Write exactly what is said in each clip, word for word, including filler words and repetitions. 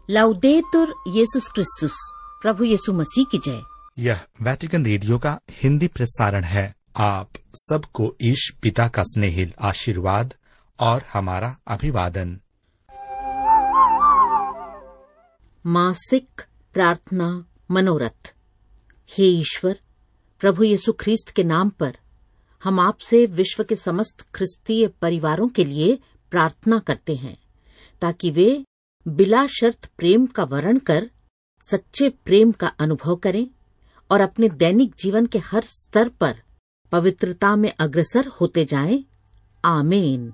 लाउदेतुर येसुस क्रिस्तुस, प्रभु यीशु मसीह की जय। यह वेटिकन रेडियो का हिंदी प्रसारण है। आप सबको ईश पिता का स्नेहिल आशीर्वाद और हमारा अभिवादन। मासिक प्रार्थना मनोरथ। हे ईश्वर, प्रभु यीशु ख्रीस्त के नाम पर हम आपसे विश्व के समस्त ख्रिस्तीय परिवारों के लिए प्रार्थना करते हैं, ताकि वे बिला शर्त प्रेम का वर्ण कर सच्चे प्रेम का अनुभव करें और अपने दैनिक जीवन के हर स्तर पर पवित्रता में अग्रसर होते जाएं। आमीन।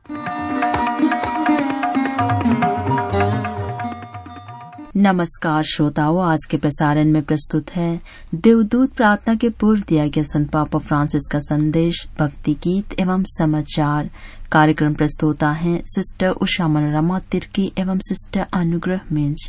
नमस्कार श्रोताओं, आज के प्रसारण में प्रस्तुत है देवदूत प्रार्थना के पूर्व दिया गया संत पापा फ्रांसिस का संदेश, भक्ति गीत एवं समाचार। कार्यक्रम प्रस्तुता हैं सिस्टर उषा मनोरमा तिर्की एवं सिस्टर अनुग्रह मिंज।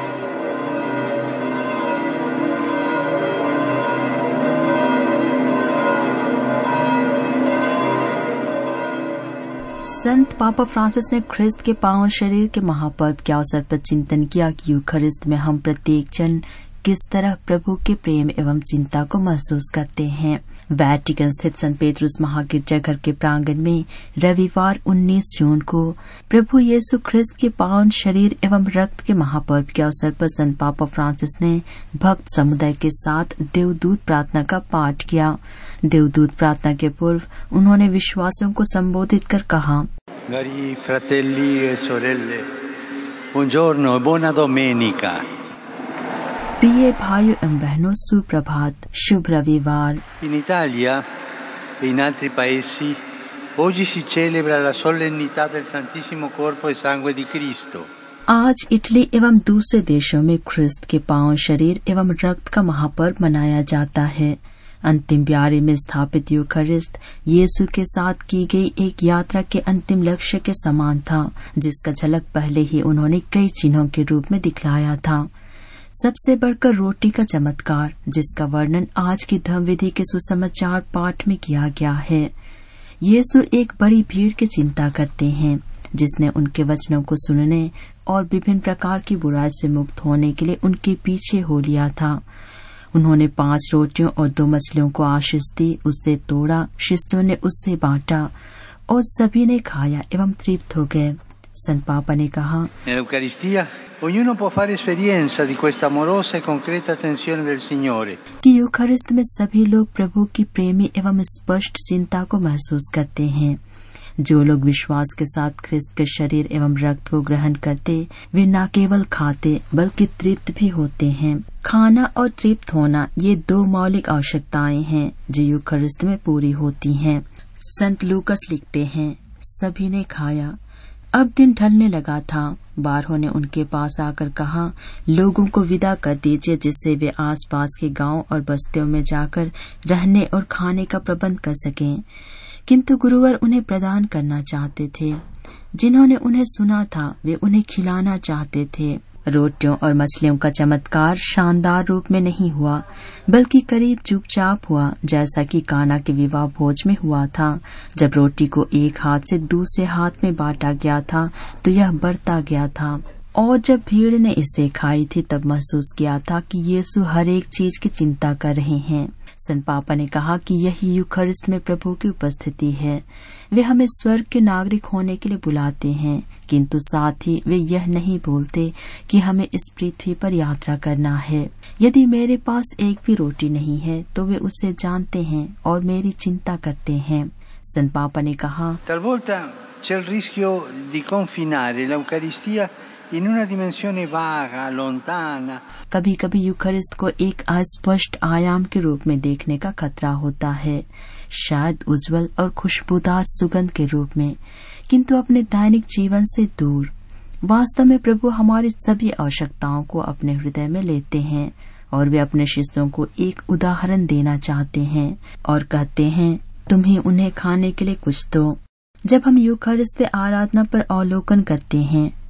संत पापा फ्रांसिस ने ख्रिस्त के पावन शरीर के महापर्व के अवसर पर चिंतन किया कि यूखरिस्त में हम प्रत्येक जन किस तरह प्रभु के प्रेम एवं चिंता को महसूस करते हैं। वेटिकन स्थित संत पेट्रुस महागिरजाघर के प्रांगण में रविवार उन्नीस जून को प्रभु यीशु ख्रिस्त के पावन शरीर एवं रक्त के महापर्व के अवसर पर संत पापा फ्रांसिस ने भक्त समुदाय के साथ देवदूत प्रार्थना का पाठ किया। देवदूत प्रार्थना के पूर्व उन्होंने विश्वासियों को संबोधित कर कहा, Cari fratelli e sorelle, buongiorno e buona domenica. प्रिय भाइयों एवं बहनों, सुप्रभात, शुभ रविवार। In Italia e in altri paesi oggi si celebra la solennità del Santissimo Corpo e Sangue di Cristo. आज इटली एवं दूसरे देशों में ख्रिस्त के पावन शरीर एवं रक्त का महापर्व मनाया जाता है। अंतिम ब्यारे में स्थापित यूखरिस्त यीशु के साथ की गई एक यात्रा के अंतिम लक्ष्य के समान था, जिसका झलक पहले ही उन्होंने कई चिन्हों के रूप में दिखलाया था। सबसे बढ़कर रोटी का चमत्कार, जिसका वर्णन आज की धर्म विधि के सुसमाचार पाठ में किया गया है। यीशु एक बड़ी भीड़ की चिंता करते हैं, जिसने उनके वचनों को सुनने और विभिन्न प्रकार की बुराई से मुक्त होने के लिए उनके पीछे हो लिया था। उन्होंने पांच रोटियों और दो मछलियों को आशीष दी, उसे तोड़ा, शिष्यों ने उससे बांटा और सभी ने खाया एवं तृप्त हो गए। संत पापा ने कहा, Nell'Eucaristia ognuno può fare esperienza di questa amorosa e concreta attenzione del Signore. कि यूखरिस्त में सभी लोग प्रभु की प्रेमी एवं स्पष्ट चिंता को महसूस करते हैं। जो लोग विश्वास के साथ ख्रिस्त के शरीर एवं रक्त को ग्रहण करते, वे न केवल खाते बल्कि तृप्त भी होते हैं। खाना और तृप्त होना ये दो मौलिक आवश्यकताएं हैं जो यूखरिस्त में पूरी होती हैं। संत लूकस लिखते हैं, सभी ने खाया। अब दिन ढलने लगा था। बारहों ने उनके पास आकर कहा, लोगों को विदा कर दीजिए, जिससे वे आसपास के गांव और बस्तियों में जाकर रहने और खाने का प्रबंध कर सकें। किंतु गुरुवर उन्हें प्रदान करना चाहते थे। जिन्होंने उन्हें सुना था वे उन्हें खिलाना चाहते थे। रोटियों और मछलियों का चमत्कार शानदार रूप में नहीं हुआ, बल्कि करीब चुपचाप हुआ, जैसा कि काना के विवाह भोज में हुआ था। जब रोटी को एक हाथ से दूसरे हाथ में बांटा गया था तो यह बढ़ता गया था, और जब भीड़ ने इसे खाई थी तब महसूस किया था कि यीशु हर एक चीज की चिंता कर रहे हैं। संत पापा ने कहा कि यही यूखरिस्त में प्रभु की उपस्थिति है। वे हमें स्वर्ग के नागरिक होने के लिए बुलाते हैं, किंतु साथ ही वे यह नहीं बोलते कि हमें इस पृथ्वी पर यात्रा करना है। यदि मेरे पास एक भी रोटी नहीं है तो वे उसे जानते हैं और मेरी चिंता करते हैं। संत पापा ने कहा, Talvolta c'è il rischio di confinare l'Eucaristia in una dimensione vaga, lontana. कभी कभी यूखरिस्त को एक अस्पष्ट आयाम के रूप में देखने का खतरा होता है, शायद उज्जवल और खुशबूदार सुगंध के रूप में, किंतु अपने दैनिक जीवन से दूर। वास्तव में प्रभु हमारी सभी आवश्यकताओं को अपने हृदय में लेते हैं और वे अपने शिष्यों को एक उदाहरण देना चाहते हैं और कहते हैं, तुम ही उन्हें खाने के लिए कुछ दो। जब हम यूखरिस्त आराधना पर अवलोकन करते हैं,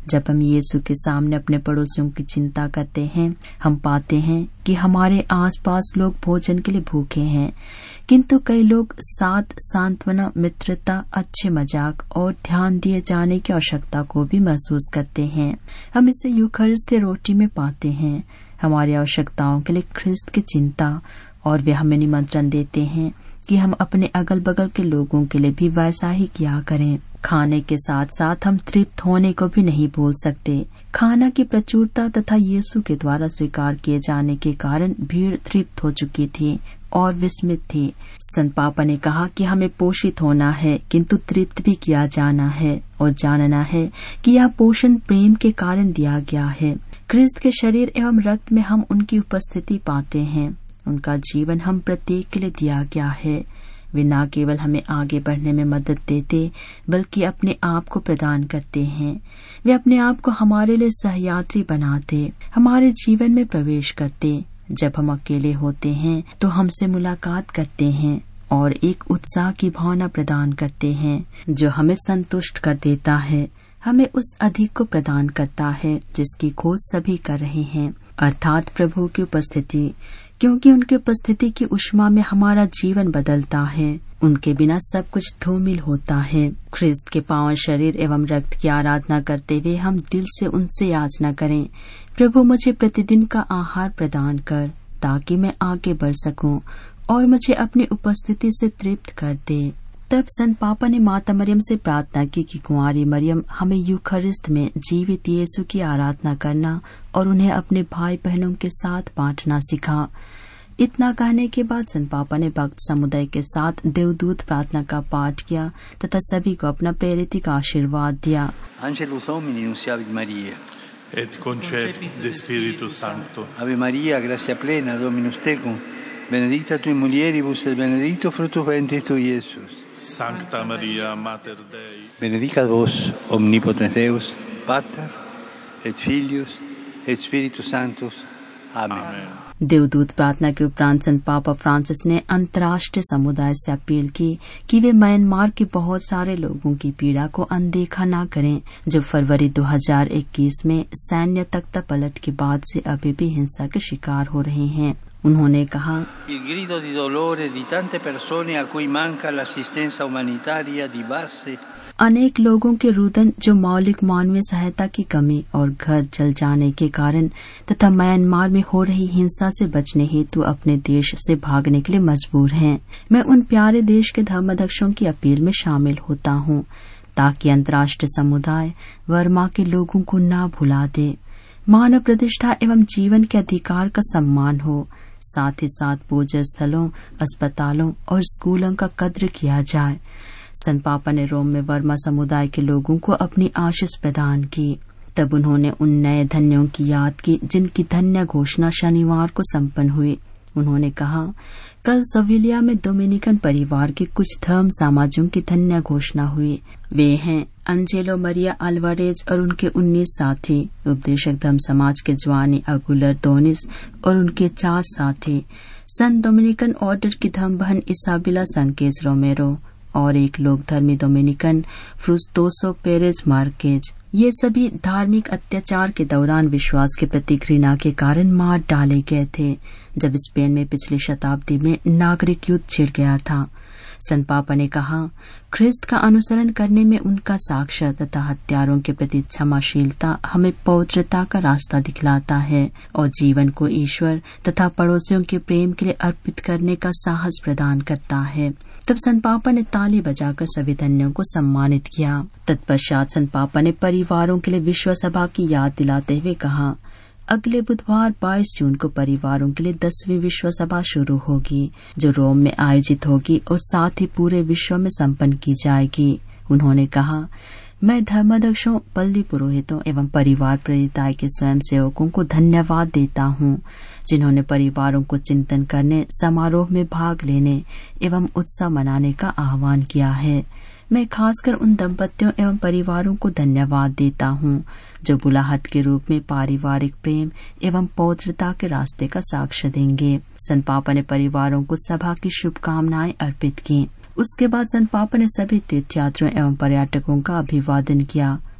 जब हम यीशु के सामने अपने पड़ोसियों की चिंता करते हैं, हम पाते हैं कि हमारे आसपास लोग भोजन के लिए भूखे हैं, किंतु कई लोग साथ सांत्वना, मित्रता, अच्छे मजाक और ध्यान दिए जाने की आवश्यकता को भी महसूस करते हैं। हम इसे यूखरिस्ती रोटी में पाते हैं। हमारी आवश्यकताओं के लिए ख्रिस्त की चिंता, और वे हमें निमंत्रण देते हैं कि हम अपने अगल बगल के लोगों के लिए भी वैसा ही किया करें। खाने के साथ साथ हम तृप्त होने को भी नहीं भूल सकते। खाना की प्रचुरता तथा यीशु के द्वारा स्वीकार किए जाने के कारण भीड़ तृप्त हो चुकी थी और विस्मित थी। संत पापा ने कहा कि हमें पोषित होना है, किंतु तृप्त भी किया जाना है और जानना है कि यह पोषण प्रेम के कारण दिया गया है। ख्रिस्त के शरीर एवं रक्त में हम उनकी उपस्थिति पाते हैं। उनका जीवन हम प्रत्येक के लिए दिया गया है। वे न केवल हमें आगे बढ़ने में मदद देते, बल्कि अपने आप को प्रदान करते हैं। वे अपने आप को हमारे लिए सहयात्री बनाते, हमारे जीवन में प्रवेश करते। जब हम अकेले होते हैं तो हमसे मुलाकात करते हैं और एक उत्साह की भावना प्रदान करते हैं जो हमें संतुष्ट कर देता है, हमें उस अधिक को प्रदान करता है जिसकी खोज सभी कर रहे हैं, अर्थात प्रभु की उपस्थिति। क्योंकि उनकी उपस्थिति की उष्मा में हमारा जीवन बदलता है। उनके बिना सब कुछ धूमिल होता है। ख्रिस्त के पावन शरीर एवं रक्त की आराधना करते हुए हम दिल से उनसे याचना करें, प्रभु मुझे प्रतिदिन का आहार प्रदान कर ताकि मैं आगे बढ़ सकूं और मुझे अपनी उपस्थिति से तृप्त कर दे। तब संत पापा ने माता मरियम से प्रार्थना की कि कुंवारी मरियम हमें यूखरिस्त में जीवित यीशु की आराधना करना और उन्हें अपने भाई बहनों के साथ बांटना सिखा। इतना कहने के बाद संत पापा ने भक्त समुदाय के साथ देवदूत प्रार्थना का पाठ किया तथा सभी को अपना प्रेरित आशीर्वाद दिया। Angelus Domini nunciavit Maria. Et concepit de Spiritus Sancto. Ave Maria, gratia plena, Dominus tecum, benedicta tui mulieribus et benedictus fructus ventris tui, Iesus. Sancta Maria, Mater Dei. Benedicat vos, omnipotens Deus, Pater, et Filius, et Spiritus Sanctus. Amen. Amen. देवदूत प्रार्थना के उपरांत संत पापा Francis ने अंतर्राष्ट्रीय समुदाय से appeal की कि वे म्यांमार के बहुत सारे लोगों की पीड़ा को अनदेखा न करें जो फरवरी दो हज़ार इक्कीस में सैन्य तख्ता पलट के बाद से अभी भी हिंसा के शिकार हो रहे हैं। उन्होंने कहा, Il grido di dolore di tante persone a cui manca l'assistenza umanitaria di base. अनेक लोगों के रुदन जो मौलिक मानवीय सहायता की कमी और घर जल जाने के कारण तथा म्यांमार में हो रही हिंसा से बचने हेतु अपने देश से भागने के लिए मजबूर हैं। मैं उन प्यारे देश के धर्माध्यक्षों की अपील में शामिल होता हूँ ताकि अंतर्राष्ट्रीय समुदाय वर्मा के लोगों को न भुला दे। मानव प्रतिष्ठा एवं जीवन के अधिकार का सम्मान हो, साथ ही साथ पूजा स्थलों, अस्पतालों और स्कूलों का कद्र किया जाए। संत पापा ने रोम में वर्मा समुदाय के लोगों को अपनी आशीष प्रदान की। तब उन्होंने उन नए धन्यों की याद की जिनकी धन्य घोषणा शनिवार को संपन्न हुई। उन्होंने कहा, कल सविलिया में डोमिनिकन परिवार के कुछ धर्म समाजों की धन्य घोषणा हुई। वे हैं अंजेलो मरिया अल्वारेज और उनके उन्नीस साथी, उपदेशक धर्म समाज के ज्वानी अगुलर दोनिस और उनके चार साथी, सन डोमिनिकन ऑर्डर की धर्म बहन इसाबिला संकेज रोमेरो और एक लोक धर्मी डोमिनिकन फ्रुस्तोसो पेरेज मार्केज। ये सभी धार्मिक अत्याचार के दौरान विश्वास के प्रति घृणा के कारण मार डाले गए थे जब स्पेन में पिछली शताब्दी में नागरिक युद्ध छिड़ गया था। संत पापा ने कहा, ख्रिस्त का अनुसरण करने में उनका साक्ष्य तथा हत्यारों के प्रति क्षमाशीलता हमें पवित्रता का रास्ता दिखलाता है और जीवन को ईश्वर तथा पड़ोसियों के प्रेम के लिए अर्पित करने का साहस प्रदान करता है। तब संत पापा ने ताली बजाकर सभी धन्यों को सम्मानित किया। तत्पश्चात संत पापा ने परिवारों के लिए विश्व सभा की याद दिलाते हुए कहा, अगले बुधवार बाईस जून को परिवारों के लिए दसवीं विश्व सभा शुरू होगी जो रोम में आयोजित होगी और साथ ही पूरे विश्व में संपन्न की जाएगी। उन्होंने कहा, मैं धर्माध्यक्षों, पल्ली पुरोहितों एवं परिवार प्रेरिताय के स्वयं सेवकों को धन्यवाद देता हूँ जिन्होंने परिवारों को चिंतन करने, समारोह में भाग लेने एवं उत्सव मनाने का आह्वान किया है। मैं खासकर उन दंपतियों एवं परिवारों को धन्यवाद देता हूँ जो बुलाहट के रूप में पारिवारिक प्रेम एवं पवित्रता के रास्ते का साक्ष्य देंगे। संत पापा ने परिवारों को सभा की शुभकामनाएं अर्पित की। उसके बाद संत पापा ने सभी तीर्थयात्रियों एवं पर्यटकों का अभिवादन किया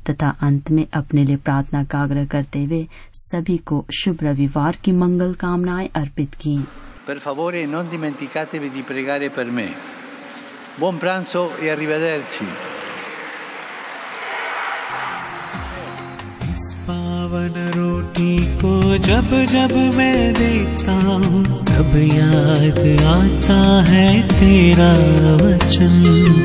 तथा अंत में अपने लिए प्रार्थना का आग्रह करते हुए सभी को शुभ रविवार की मंगल कामनाएं अर्पित की। Per favore non dimenticatevi di pregare per me. Buon pranzo e arrivederci. इस पावन रोटी को जब जब मैं देखता हूँ तब याद आता है तेरा वचन।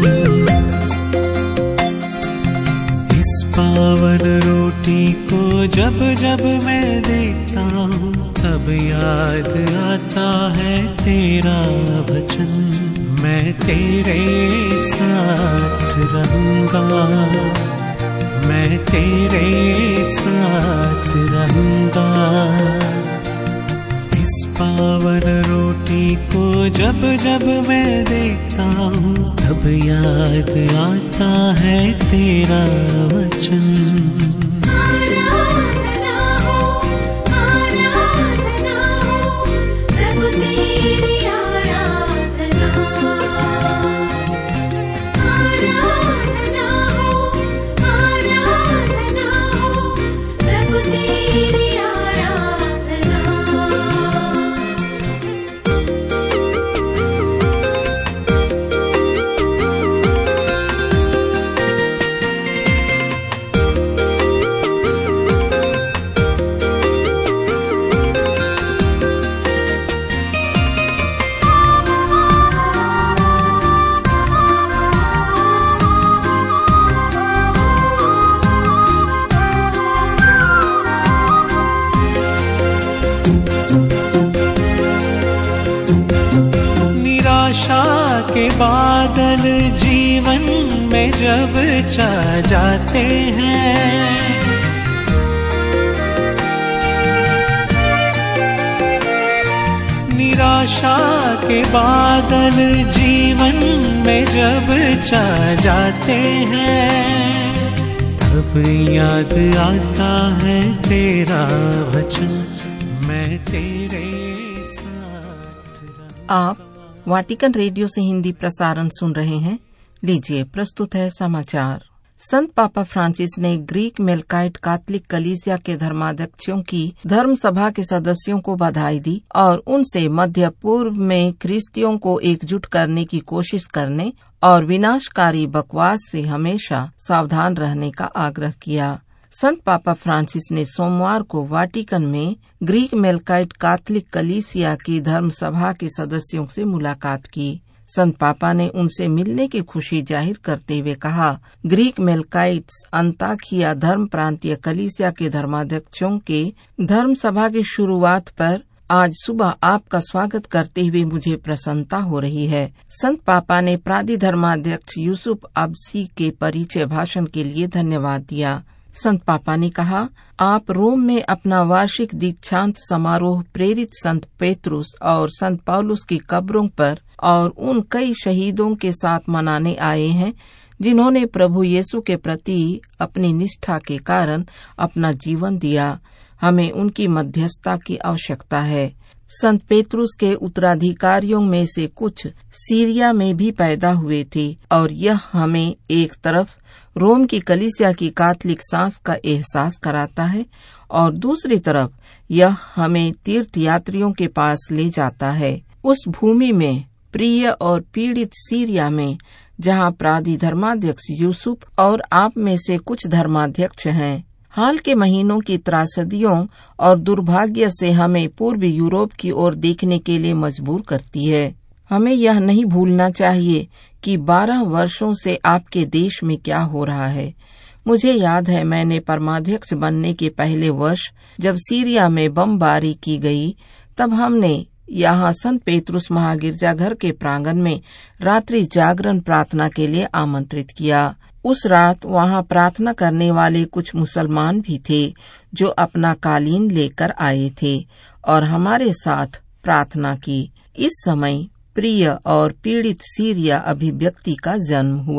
इस पावन रोटी को जब जब मैं देखता हूँ तब याद आता है तेरा वचन। मैं तेरे साथ रहूँगा, मैं तेरे साथ रहूँगा। इस पावन रोटी को जब जब मैं देखता हूँ तब याद आता है तेरा वचन। आराधना हो, आराधना हो, प्रभु तेरी आराधना। आराधना हो, आराधना हो, प्रभु तेरी आराधना। निराशा के बादल जीवन में जब छा जाते हैं, निराशा के बादल जीवन में जब छा जाते हैं तब याद आता है तेरा वचन। मैं तेरे साथ रहूं। आप वाटिकन रेडियो से हिंदी प्रसारण सुन रहे हैं। लीजिए प्रस्तुत है समाचार। संत पापा फ्रांसिस ने ग्रीक मेलकाइट कैथोलिक कलीसिया के धर्माध्यक्षों की धर्म सभा के सदस्यों को बधाई दी और उनसे मध्य पूर्व में ख्रिस्तियों को एकजुट करने की कोशिश करने और विनाशकारी बकवास से हमेशा सावधान रहने का आग्रह किया। संत पापा फ्रांसिस ने सोमवार को वाटिकन में ग्रीक मेलकाइट कैथोलिक कलीसिया की धर्म सभा के सदस्यों से मुलाकात की। संत पापा ने उनसे मिलने की खुशी जाहिर करते हुए कहा, ग्रीक मेलकाइट्स अंताकिया धर्म प्रांतीय कलीसिया के धर्माध्यक्षों के धर्म सभा की शुरुआत पर आज सुबह आपका स्वागत करते हुए मुझे प्रसन्नता हो रही है। संत पापा ने प्रादि धर्माध्यक्ष यूसुफ अब्सी के परिचय भाषण के लिए धन्यवाद दिया। संत पापा ने कहा, आप रोम में अपना वार्षिक दीक्षांत समारोह प्रेरित संत पेत्रुस और संत पौलुस की कब्रों पर और उन कई शहीदों के साथ मनाने आए हैं जिन्होंने प्रभु यीशु के प्रति अपनी निष्ठा के कारण अपना जीवन दिया। हमें उनकी मध्यस्थता की आवश्यकता है। संत पेत्रुस के उत्तराधिकारियों में से कुछ सीरिया में भी पैदा हुए थे और यह हमें एक तरफ रोम की कलीसिया की कैथोलिक सांस का एहसास कराता है और दूसरी तरफ यह हमें तीर्थ यात्रियों के पास ले जाता है, उस भूमि में प्रिय और पीड़ित सीरिया में जहाँ प्रादि धर्माध्यक्ष यूसुफ और आप में से कुछ धर्माध्यक्ष हैं। हाल के महीनों की त्रासदियों और दुर्भाग्य से हमें पूर्वी यूरोप की ओर देखने के लिए मजबूर करती है। हमें यह नहीं भूलना चाहिए कि बारह वर्षों से आपके देश में क्या हो रहा है। मुझे याद है, मैंने परमाध्यक्ष बनने के पहले वर्ष जब सीरिया में बमबारी की गई, तब हमने यहाँ संत पेत्रुस महागिरजाघर के प्रांगण में रात्रि जागरण प्रार्थना के लिए आमंत्रित किया। उस रात वहाँ प्रार्थना करने वाले कुछ मुसलमान भी थे जो अपना कालीन लेकर आए थे और हमारे साथ प्रार्थना की। इस समय प्रिय और पीड़ित सीरिया अभिव्यक्ति का जन्म हुआ।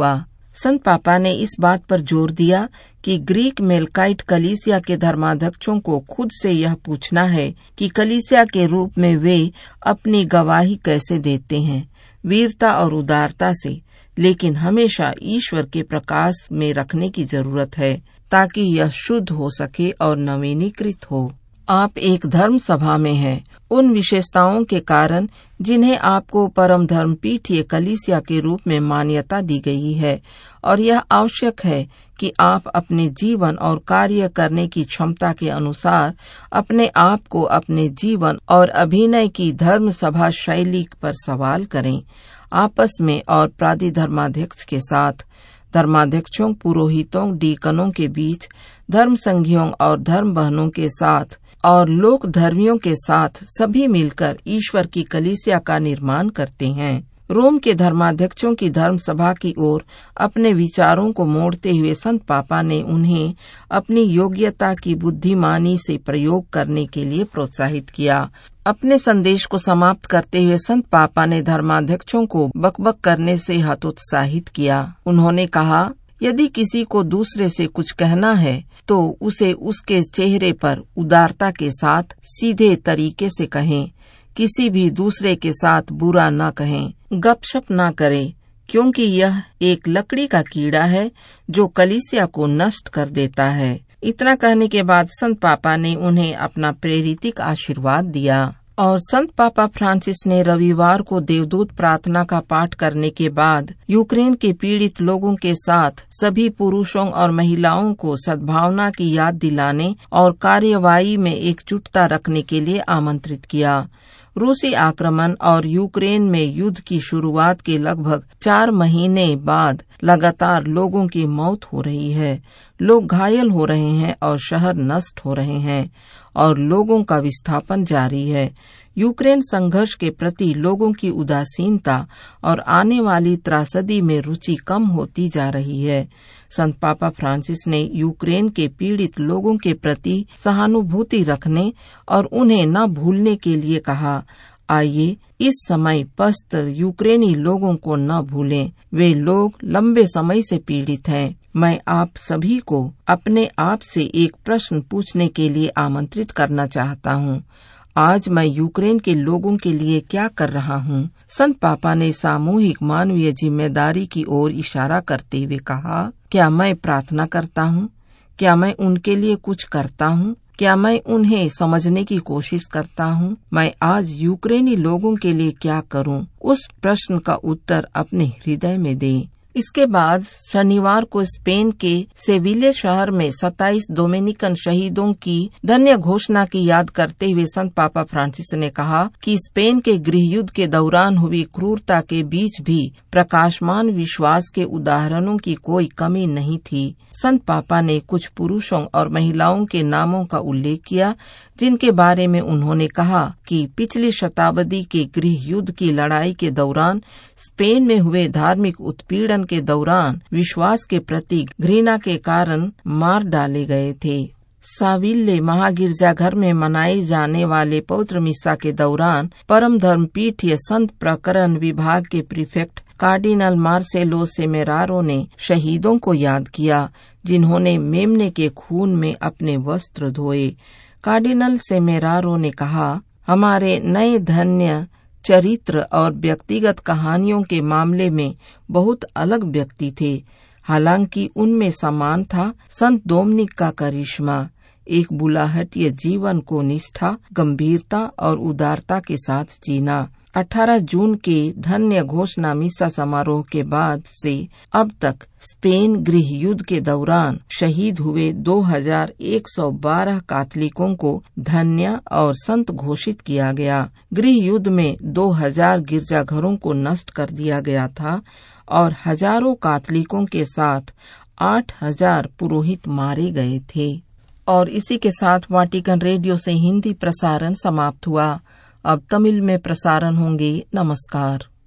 संत पापा ने इस बात पर जोर दिया कि ग्रीक मेलकाइट कलीसिया के धर्माध्यक्षों को खुद से यह पूछना है कि कलीसिया के रूप में वे अपनी गवाही कैसे देते हैं, वीरता और उदारता से, लेकिन हमेशा ईश्वर के प्रकाश में रखने की जरूरत है ताकि यह शुद्ध हो सके और नवीनीकृत हो। आप एक धर्म सभा में हैं, उन विशेषताओं के कारण जिन्हें आपको परम धर्म पीठीय कलीसिया के रूप में मान्यता दी गई है, और यह आवश्यक है कि आप अपने जीवन और कार्य करने की क्षमता के अनुसार अपने आप को अपने जीवन और अभिनय की धर्म सभा शैली पर सवाल करें, आपस में और प्रादि धर्माध्यक्ष के साथ, धर्माध्यक्षों, पुरोहितों, डीकनों के बीच, धर्म संघियों और धर्म बहनों के साथ और लोक धर्मियों के साथ सभी मिलकर ईश्वर की कलीसिया का निर्माण करते हैं। रोम के धर्माध्यक्षों की धर्म सभा की ओर अपने विचारों को मोड़ते हुए संत पापा ने उन्हें अपनी योग्यता की बुद्धिमानी से प्रयोग करने के लिए प्रोत्साहित किया। अपने संदेश को समाप्त करते हुए संत पापा ने धर्माध्यक्षों को बकबक करने से हतोत्साहित किया। उन्होंने कहा, यदि किसी को दूसरे से कुछ कहना है तो उसे उसके चेहरे पर उदारता के साथ सीधे तरीके से कहें, किसी भी दूसरे के साथ बुरा न कहें, गपशप न करें, क्योंकि यह एक लकड़ी का कीड़ा है जो कलीसिया को नष्ट कर देता है। इतना कहने के बाद संत पापा ने उन्हें अपना प्रेरितिक आशीर्वाद दिया और संत पापा फ्रांसिस ने रविवार को देवदूत प्रार्थना का पाठ करने के बाद यूक्रेन के पीड़ित लोगों के साथ सभी पुरुषों और महिलाओं को सद्भावना की याद दिलाने और कार्यवाही में एकजुटता रखने के लिए आमंत्रित किया। रूसी आक्रमण और यूक्रेन में युद्ध की शुरुआत के लगभग चार महीने बाद लगातार लोगों की मौत हो रही है, लोग घायल हो रहे हैं और शहर नष्ट हो रहे हैं और लोगों का विस्थापन जारी है। यूक्रेन संघर्ष के प्रति लोगों की उदासीनता और आने वाली त्रासदी में रुचि कम होती जा रही है। संत पापा फ्रांसिस ने यूक्रेन के पीड़ित लोगों के प्रति सहानुभूति रखने और उन्हें न भूलने के लिए कहा, आइए इस समय पस्त यूक्रेनी लोगों को न भूलें, वे लोग लंबे समय से पीड़ित हैं। मैं आप सभी को अपने आप से एक प्रश्न पूछने के लिए आमंत्रित करना चाहता हूँ, आज मैं यूक्रेन के लोगों के लिए क्या कर रहा हूँ? संत पापा ने सामूहिक मानवीय जिम्मेदारी की ओर इशारा करते हुए कहा, क्या मैं प्रार्थना करता हूँ? क्या मैं उनके लिए कुछ करता हूँ? क्या मैं उन्हें समझने की कोशिश करता हूँ? मैं आज यूक्रेनी लोगों के लिए क्या करूँ? उस प्रश्न का उत्तर अपने हृदय में दें। इसके बाद शनिवार को स्पेन के सेविले शहर में सत्ताईस डोमिनिकन शहीदों की धन्य घोषणा की याद करते हुए संत पापा फ्रांसिस ने कहा कि स्पेन के गृह युद्ध के दौरान हुई क्रूरता के बीच भी प्रकाशमान विश्वास के उदाहरणों की कोई कमी नहीं थी। संत पापा ने कुछ पुरुषों और महिलाओं के नामों का उल्लेख किया जिनके बारे में उन्होंने कहा कि पिछली शताब्दी के गृह युद्ध की लड़ाई के दौरान स्पेन में हुए धार्मिक उत्पीड़न के दौरान विश्वास के प्रति घृणा के कारण मार डाले गए थे। साविल्ले महागिरजाघर में मनाए जाने वाले पवित्र मिसा के दौरान परम धर्म पीठीय संत प्रकरण विभाग के प्रीफेक्ट कार्डिनल मार्सेलो सेमेरारो ने शहीदों को याद किया जिन्होंने मेमने के खून में अपने वस्त्र धोए। कार्डिनल सेमेरारो ने कहा, हमारे नए धन्य चरित्र और व्यक्तिगत कहानियों के मामले में बहुत अलग व्यक्ति थे, हालांकि उनमें समान था संत डोमिनिक का करिश्मा, एक बुलाहटीय जीवन को निष्ठा, गंभीरता और उदारता के साथ जीना। अठारह जून के धन्य घोषणा मिसा समारोह के बाद से अब तक स्पेन गृह युद्ध के दौरान शहीद हुए दो हज़ार एक सौ बारह कैथोलिकों को धन्य और संत घोषित किया गया। गृह युद्ध में दो हज़ार गिरजाघरों को नष्ट कर दिया गया था और हजारों कैथोलिकों के साथ आठ हज़ार पुरोहित मारे गए थे। और इसी के साथ वाटिकन रेडियो से हिंदी प्रसारण समाप्त हुआ। अब तमिल में प्रसारण होंगे। नमस्कार।